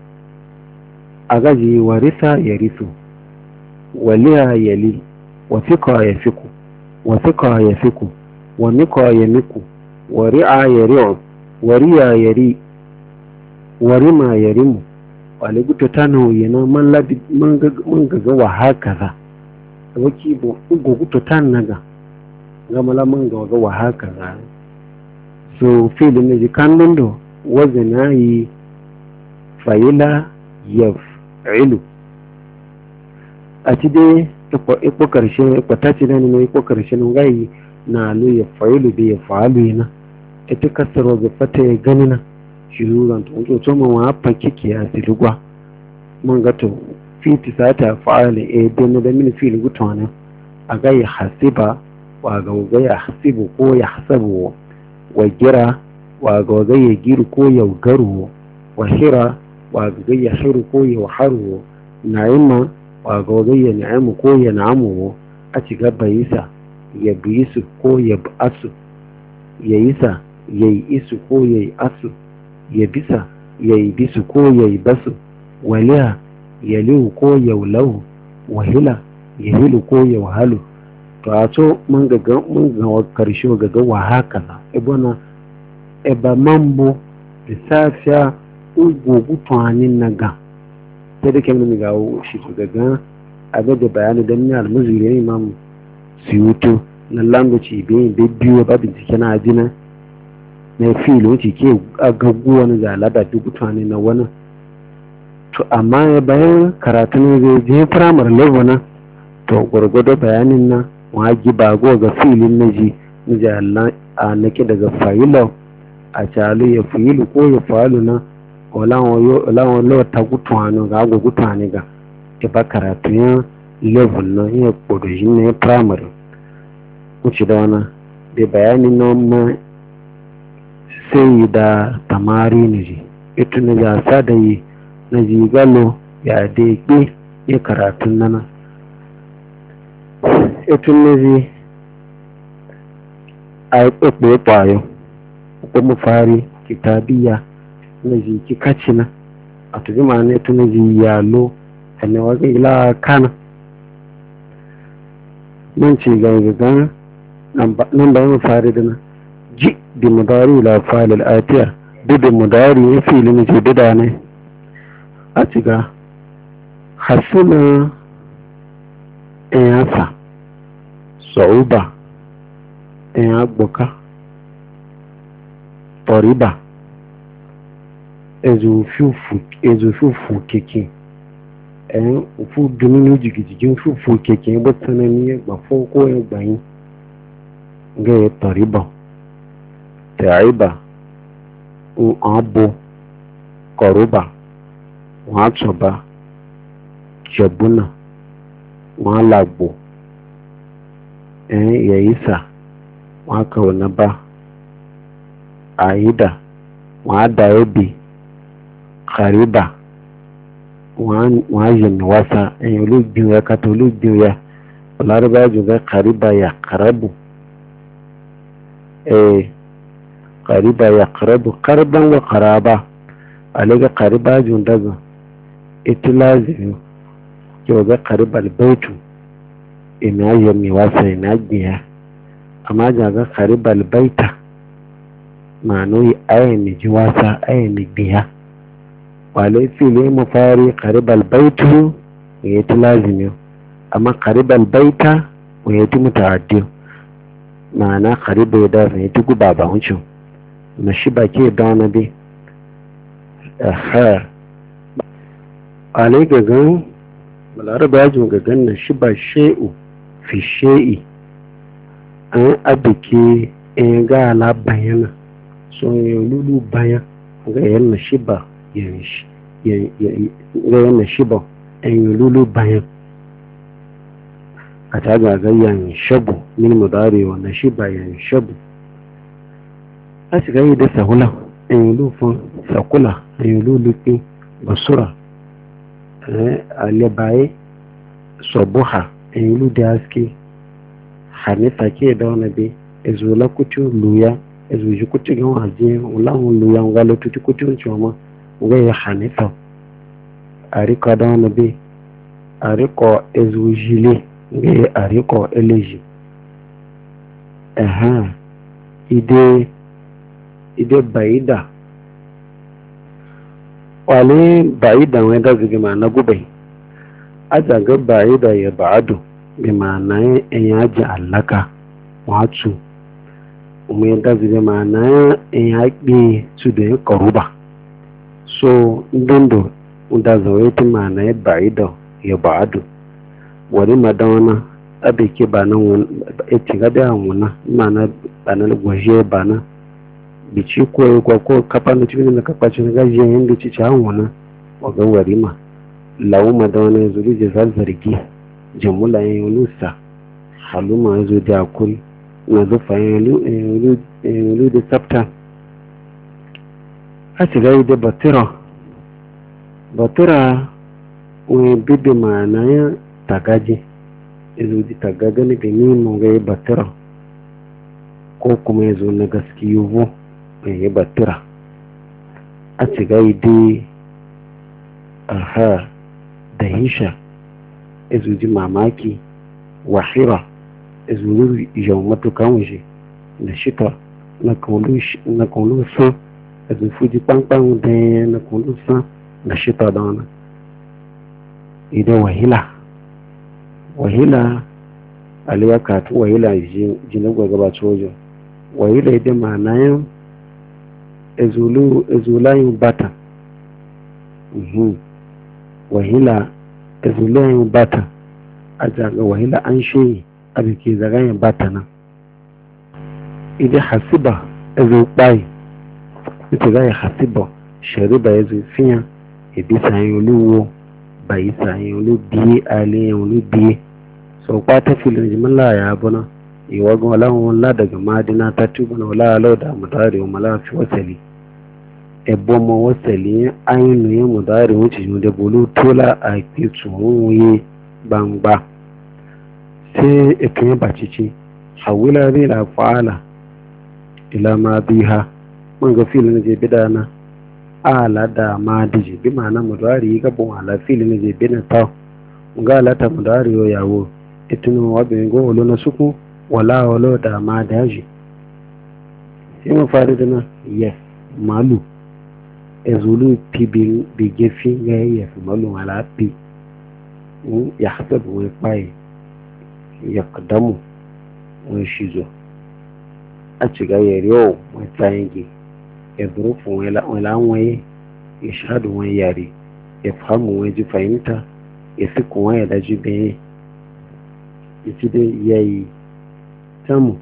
a gaji warisa ya risu waliya yali wa fika ya fiku wa fika ya fiku wa mika ya miku wa ri'a ya ri'u wa riya ya ri wa rima ya rimu wale gutatan yana man labi man gaga wa haka za waki bo ugo gutatan naga gama la man gaga wa haka za so fili ne jikan dondo wazana yi fayila yaf'ilu a ci dai iko karshe iko ta ci dani mai iko karshe nun gai na lu yaf'ilu bi yaf'alu na ita kasaro ga fata ya gani na shiruran to to mun wa fakiki ya silugwa mun ga to fiti sata fa'ali e den da min fili gutwana a gai hasiba wa ga ga ya hasibu ko ya hasabu wa gira wa ga ya giru ko ya garu wa hira wa ga ya hiru ko ya haru na'ima wa ga ya na'imu ko ya na'amu a ci gaba yisa ya bisu ko ya asu ya yisa ya yi isu ko ya yi asu ya bisa ya yi bisu ko ya yi basu waliya ya lihu ko ya lahu wahila ya hilu ko ya wahalu to a to mun ga mun ga karshe ga wa haka ibona eba mambo lissafiya ugu gutwanin na ga sai da kemgbe ga shi to gaga abin da bayani don ni almuzuri ne imam siyuto na language biyu da biyu ba bincike na ajina na filo ci ke agaggu wani ga lada duk gutwanin na wani to amma ya bayan karatu ne zai je firamar level na to gwargwado bayanin na wagi bago ga filin na ji na a nake daga fayilau a calu ya filu ko ya falu na olawon lawa ta gutuwanu ga agwa gutuwani ga ba karatu ya level na ya kodoji na ya primary wuce da wana da bayanin na ma sai da tamari na ji ita na jasa da yi na ji galo ya daike ya karatun nana ita na ji a yi ɓaɓɓe ƙwayo kuma fari kitabiya na ji ki kacina a tuzi ma ne tu na ji yalo ne waga ila kana man ci gangaga nan bayan fari dana ji di mudari la fa'al al atiya dudu mudari ya fili ne ji duda ne a ci ga hasuna yasa sauba ya gboka toriba ezo fufu keke ẹ̀yìn òfú dunínú jìgìjìgì ń fufu keke bó tánà ní ẹgbà fọ́kọ́ ẹgbà yín gẹ́ toriba tẹ̀ríba wọ́n bo kọ̀rọ̀ba wọ́n àtọ̀ba jẹ̀búnà wọ́n làgbò ẹ̀yìn yẹ̀yísà wọ́n kàwọ̀ náà bá aida wa da yabi kariba wa yin wasa en olugbi ya kato olugbi ya olariba ju ga kariba ya karabu eh kariba ya karabu karban wa karaba alega kariba ju daga itilazi yo ga kariba albaitu ina yin wasa ina gbiya amma ga kariba albaita ma'anoyi ayyana ji wasa ayyana biya walai fili mafari karibal baitu ya yi lazimi amma karibal baita ya yi mutaaddi ma'ana kariba ya da ya ti guba ba wucin na shi ba ke da wani bi aha walai gagan balaraba yajin gagan na shi ba she'u fi she'i an abike in ga ala bayana so lulu baya ga yan shiba yan ga yan shiba en lulu baya a ta ga yan shabu min mudari wa nashiba yan shabu a shiga yi da sahula en lufin sakula en lulufin basura alibaye sobuha en lu da haske hanifa ke da wani bi ezula kutu luya ezuji kutu ga waje ulan luya ngalo tutu kutu choma ga ya hanifa ariko da wani bi ariko ezujile ga ariko eleji aha ide ide baida wale baida wanda zuge ma na gubai aja ga baida ya ba'adu bi ma'ana en yaji allaka wato mu yanda zuge ma na en yaƙi su da karuba so ndondo unda zawaiti ma'ana ya baida ya ba'adu wani madana abe ke ba nan eti ga da wuna ma'ana bana gwaje bana bici ko ko ko kafa na cikin da kafa cikin gajiyan yanda ci ci wuna waga warima lawu madana zuri je zargi jamula yin lusa haluma yazo da akuri na zufa yin lu lu da tsafta a shiga da batira batira wani bibi ma'ana ya tagaji yazo di tagaga ne da ni mun ga batira ko kuma yazo na gaskiyo bo mai batira a shiga da aha da hisha yazo ji mamaki wahira yazo yau matukan waje da shita na kulu san yazo fuji kpankpan da na kulu san da shita da wani idan wahila wahila aliya katu wahila jinin gwagaba cojo wahila idan ma'anayin ezulayin bata wahila ezulayin bata a jaga wahila an shi a biki zagayen bata nan idan hasiba ezulpai ita gaya hasiba shariba ya zufiya ibisa yin oluwo bayi sayin olubiye aliyan olubiye sau kwata filin jimila ya abuna iwagon olawon la daga madina ta tubuna wala alau da mutare wa malafi wasali ebo mo wasali ainu ya mudari wuce yi da bulu tola a ke tsohon wuye gbangba sai ikin ya bacici hawila zai la fa'ala ila ma biha mun ga filin je bidana ala da ma dije bi ma'ana mudari ga bon ala filin je bina ta mun ga ala ta mudari yo yawo itunu wa be go lo na suku wala wala da ma daji sai mu fara da na yes malu ezulu pi bi gefi ga yes malu ala pi ya hasabu wa pai ya kadamu wa shizo a ciga yariyo wa tsayin ya zurufin wala waye ya shaɗu wani yare ya fahimu wani ji fahimta ya fi kuma ya daji bayan ya ci dai ya yi tamu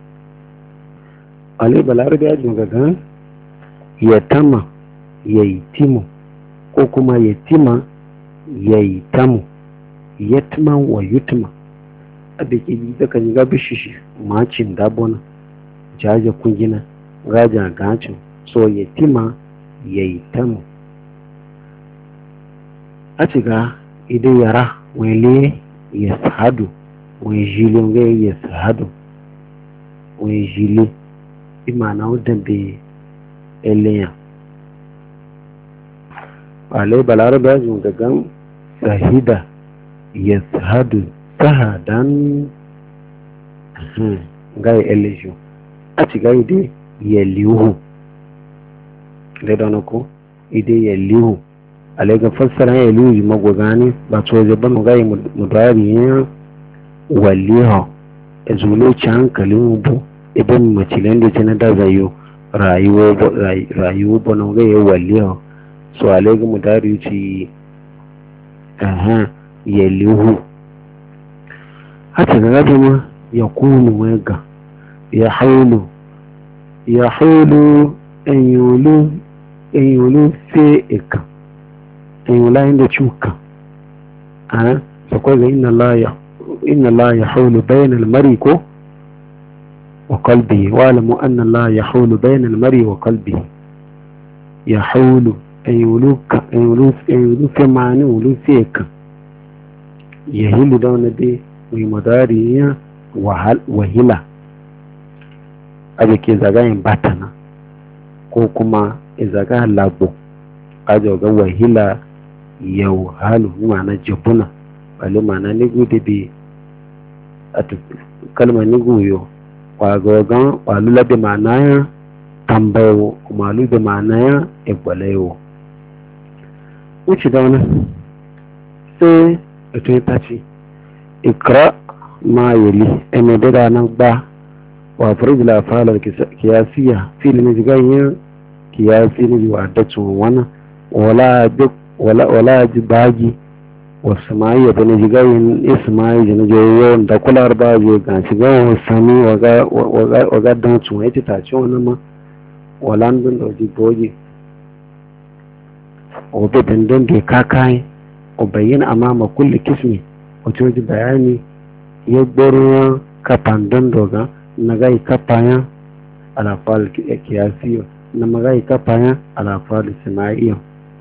alai balarabe ya jimaga gan ya tama ya yi timu ko kuma ya tima ya yi tamu ya tuma wa yutuma a da ke yi zaka yi gabi shishi macin dabona jaje kungina gaja gacin so ya tima ya yi tamu a ciga idan yara wele ya sahadu wani jili wani ya sahadu wani jili imana wadda bai eleyan alai balarabe ya zuwa gagan sahida ya sahadu sahadan ga ya elejo a ciga idan ya lihu da don ko ide ya lihu alega fassara ya lihu magwagani ba to je ban ga mudari ya waliha ezulo ci hankalin bu idan macilen da tana da zayo rayuwa rayuwa bon ga ya waliha so alega mudari ci aha ya lihu hata ga gama ya kunu wega ya haulu ya haulu enyulu enyulu fe eka enyula inda chuka a sako ga inna la ya inna la yahulu bayna al-mar'i ko wa qalbihi wa alamu anna la yahulu bayna al-mar'i wa qalbihi yahulu enyulu ka enyulu enyulu fe ma'ani wulu fe eka yahilu da wani dai mai madari ya wahila aje ke zagayen batana ko kuma izaga lagbo aje ga wahila yau halu ma'ana jabuna bale ma'ana nigu da bi a kalma nigu yo kwagogon walula da ma'ana ya tambayo kuma lu da ma'ana ya egbalayo wuce da wani sai ito ta ce ikra ma yali ene da nan ba wa farjila falar kiyasiya fili ne jigayen kiyasi ne wa dacin wana wala duk wala wala jibagi wa samaiya da ne jigayen ismai da ne yayin da kular ba je ga shiga sami waga waga waga dan tun yace ta ce wannan ma wala ndun da jiboji o be dandan da kakai o bayyana amama kulli kismi wato ji bayani ya gboro kafan don doga na gai kafayan alafal kiyasiyo na magai kafayan alafal sinaiyo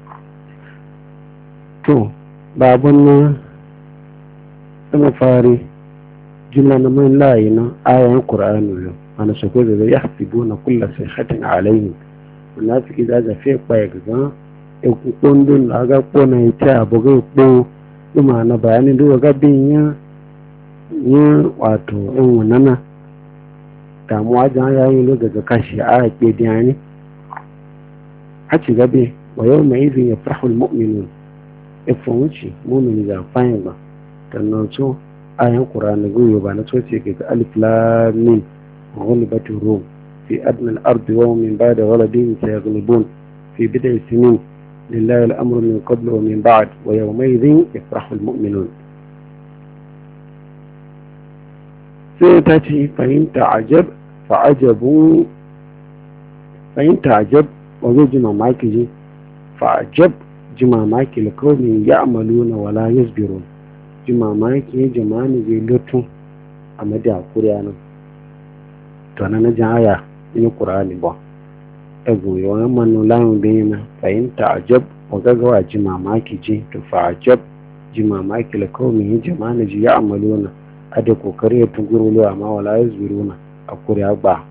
to babun nan sama fari jumla na mai layi na ayan qur'ani yo ana sako da ya hasibuna kullu sayhatin alayhi munafiki da ga fe kwaye ga ekukondun aga kpona ite aboga ekpo duma na bayani duwa gabin ya ya wato in wannan damuwa jan yayin lo daga kashi a ke diyani a ci gabe wa yau mai izin ya farahul mu'minun ifon wuce mu'mini ga fayin ba tannan so ayan qur'ani goyo ba na soce ke ga alif lam mim ghulibatu rum fi adna al-ard wa min ba'da waladin sayaghlibun fi bid'i sinin لله الأمر من قبل ومن بعد ويومئذ يفرح المؤمنون سيتاتي فإن تعجب فعجبوا فإن تعجب وزو جمع ماكي فعجب جمع ماكي لقوم يعملون ولا يصبرون جمع ماكي جمعني جي لطو أما دي أقوريانا توانا نجايا من القرآن با ego yawan manu layin bayyana fahimta ajab wa gagawa ji mamaki ji to fa ajab ji mamaki la kawai yin jama'a ji ya amalona a da kokari ya tugurulu amma wala ya zuruna a kuriya ba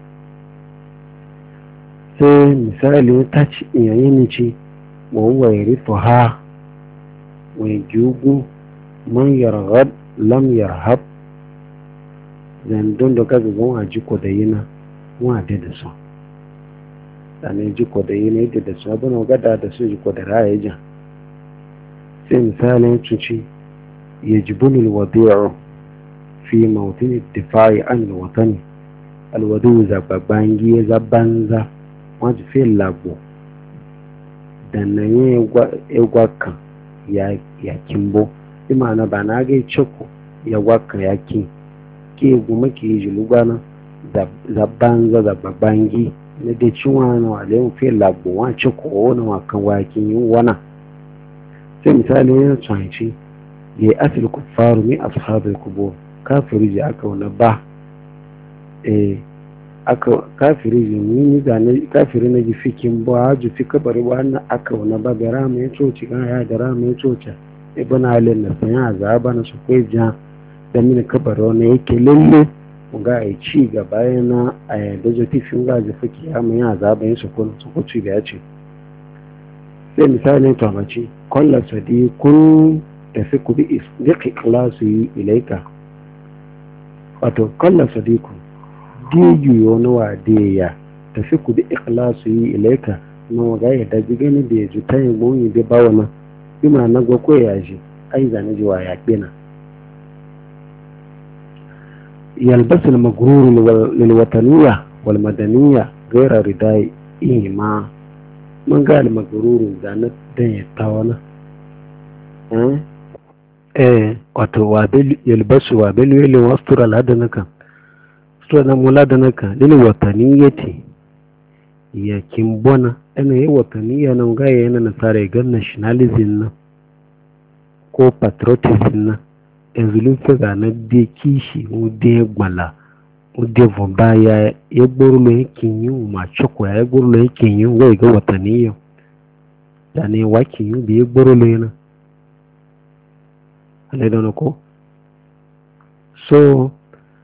sai misali ta ci yayin ci wa huwa yarifu ha wa yugu man yarghab lam yarhab zan don da kaga gon aji ko da yina wa da da so sannan ji ko da yi ne da su abin gada da su ji ko da raya jan sai misalin cuci ya ji bunul wadi'u fi mawtin ittifai an alwatani alwadu zababban giye zabanza wajen fi lagbo da na yi egwakan ya kimbo imana ba na ga ciko ya gwaka ya kin ke goma ke yi jilugana zabanza zababban giye na da cinwa na wale fi lagbo wace ko na wakan wakin yin wana sai misali yana tsanci ya yi asali kufaru mai ashabar kubo kafiri ji aka wani ba eh aka kafiri ji ni da na kafiri na ji fikin ba haju fi kabari ba na aka wani ba da rama ya coci kan ya da rama ya coci ibn halin na sanya azaba na su kai jan da mini kabari wani yake lalle ga a ci gaba yana a yadda jatifin gaji fuki ya mai azaba yin sukun sukuci da ya ce sai misalin tamaci kwallon sadi kun tafi ku bi duk ikilasu yi ilaika wato kwallon sadi ku diyu wani wa ya tafi ku bi ikilasu yi ilaika na waga ya daji gani da ya ji ta yi mawuni da bawa nan bi ma na gwakwa ya ji ai zane ji wa ya ƙina يلبس المغرور للوطنية والمدنية غير رداء إيما من قال مغرور زانت دنيا تاوانا اه ايه wato wabil yalbasu wabil wili wastura ladanaka sura na muladanaka lil wataniyati ya kimbona ina yi wataniya nan ga yana nasara ga nationalism na ko patriotism na yanzu lufe ga na de kishi ude gbala ude vomba ya ya gboro lo yakin yi ma choko ya gboro lo yakin yi ga ga wataniya da ne wakin yi da ya gboro lo yana alai da ko so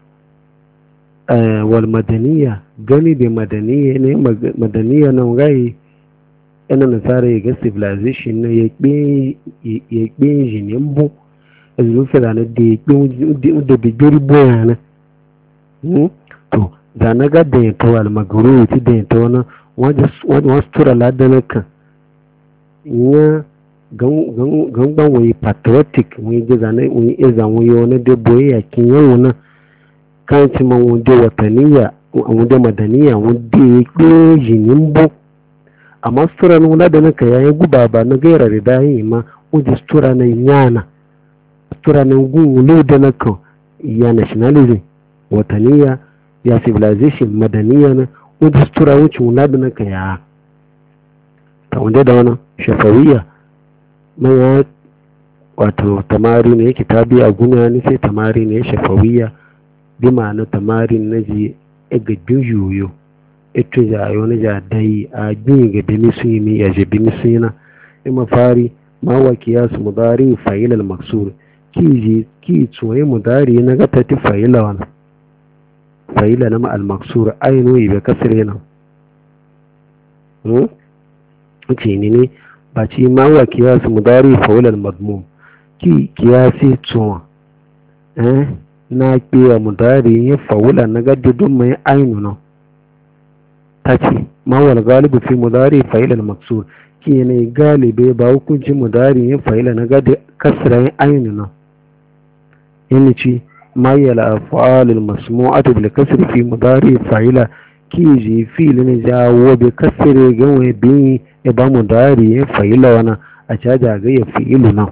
Uh, wal madaniya gani da madaniya ne madaniya nan gai yana nasara ya ga civilization na ya kpe injiniyan bu a zuwa da na da ya kpe da bigiri boya na to da na ga da ya tawa almaguru ti da ya tawa na wasu tura ladana kan ya gangan wani patriotic wani gizane wani iza wani wani da boye yakin yau na kan ci man wunde wataniya wunde madaniya wunde ya ƙe jinin bu amma sutura na wula da naka yayin guba ba na gaira da dayi ma wunde sutura na yana sutura na gungulo da naka ya nationalism wataniya ya civilization madaniya na wunde sutura wucin wula da naka ya ta wunde da wani shafawiya mai ya wato tamari ne yake tabi a guna ne sai tamari ne shafawiya bi ma'ana tamarin na ji ga yoyo ito ja yo na ja dai a gini ga bini sun yi mi ya je bini sun yi na ima fari ma wa kiyas mudari fa'il al maksur ki ji ki tsoye mudari na ga tati fa'ila wana fa'ila na ma al maksur ainu ibe kasre na hmm ce ni ne ba ci ma wa kiyas mudari fa'il al madmum ki kiyasi tsowa eh na kiwa mudari ya fawula na gaddi don mai ainu nan ta ce mawal galibu fi mudari fa'ilar maksur ki ne galibe ba hukuncin mudari ya fa'ila na gaddi kasra ainu nan yana ce mayyala af'alul masmu'atu bil kasri fi mudari fa'ila ki ji fili ne jawo bi kasre gawe bi ya ba mudari ya fa'ila wana a caja ga ya fi'ilu nan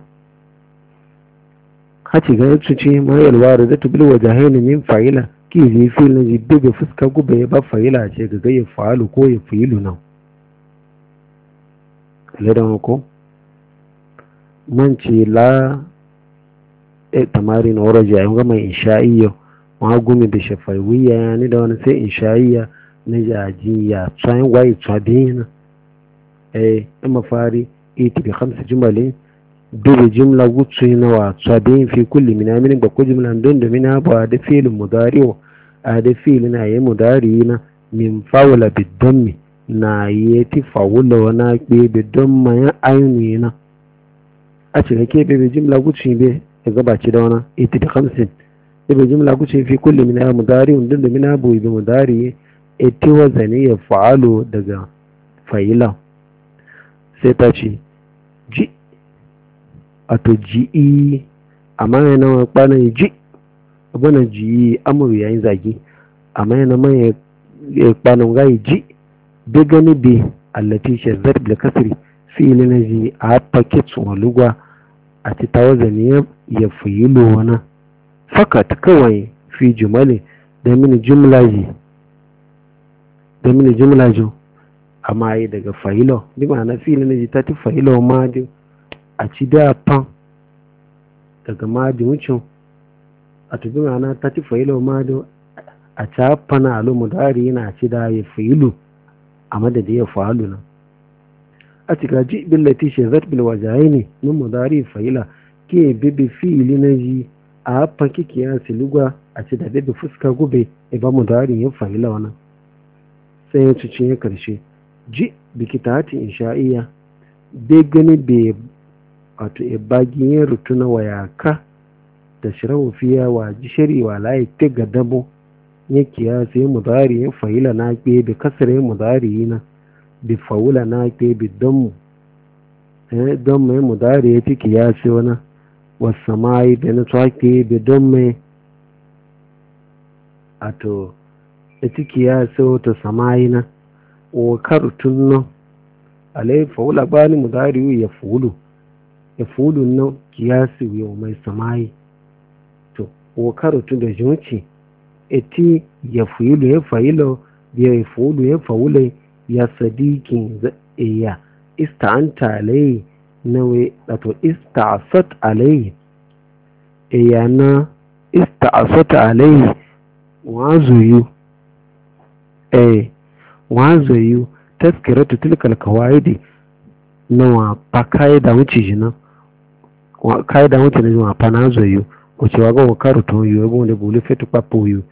haci ga su ce ma yalwa da zata bil wajahaini min fa'ila ki ji fil na ji daga fuska gube ba fa'ila ce ga ga ya fa'alu ko ya fi'ilu nan ladan ko man ce la e tamari na waraja yin gama insha'iyya ma gumi da shafaiwiya ni da wani sai insha'iyya na jajiya tsayin waye tsabina eh amma fari iti bi khamsa jumalin dubu jimla gutsu na wa sabin fi kulli min amin ba ku jimla don da mina ba da filin mudari a da filin na yi mudari na min fawla bidammi na yi ti fawla wa na ke bidamma ya aini na a cika ke bebe jimla gutsu be ya gabaci da wana iti da hamsin bebe jimla gutsu fi kulli min amin mudari don da mina bu bi mudari iti wazani ya fa'alo daga fa'ila sai ta ce ji a to ji'i amma yana wani kwanan ji abuna ji'i amuru yayin zagi amma yana mai ya kwanan gai ji bi gani bi allati shazzar bil kasri fi'ili na ji a paket su walugwa a ti tawazani ya fiyilo wana fakat kawai fi jumali da mini jumla ji da mini jumla ji amma yi daga fayilo bi ma'ana fi'ili na ji ta ti fayilo ma di a ci da fan daga madi wucin a tubi mana ta ci fayilo madi a ci fana alu mudari yana ci da ya fayilu a madadi ya falu nan a ci gaji billati shezat bil wajayi ne min mudari fayila ke bibi fi'ili na ji a haffan kiki ya silugwa a ci da bibi fuska gube e ba mudari ya fayila wannan sai ya ci ya karshe ji bikitati insha'iyya bai gani bai wato ibagi yin rutuna wayaka da shirawu fiya wa jishiri wa layi ta ga dabo yake ya sai mudari yin fa'ila na ke bi kasar yin mudari na bi fa'ula na ke bi don mu don mai mudari ya ciki ya sai wani wasu mai da na tsake bi don mai ato ya ciki ya sai wata samayi na o karutun nan alai fa'ula bani mudari ya fulu ya fulu nan kiyasi yau mai samayi to o karutu da junci eti ya fulu ya fa'ilo ya fulu ya fa'ule ya sadikin iya ista'anta alayhi nawe wato ista'asat alayhi iya na ista'asat alayhi wazuyu eh wazuyu tazkiratu tilkal kawaidi nawa pa kaida wuce jina kaida wuce ne wa pa na zuyu wuce wa go karuto yu ebo ne bulu fetu papo yu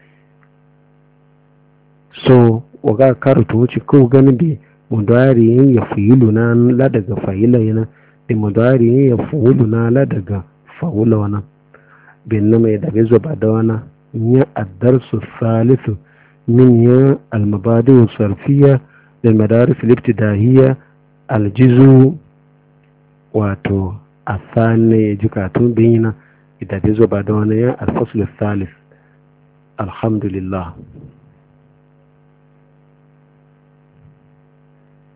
so waga karuto wuce ko gani bi mudari yin ya fi'ilu na la daga fa'ila yana da mudari yin ya fi'ilu na la daga fa'ula wana bin na mai daga zuba da wana ya addarsu salisu min ya almabadi sarfiya da madaris libtidahiyya aljizu wato asane jikatun bin na idan zuba da wana ya alfasul salis alhamdulillah.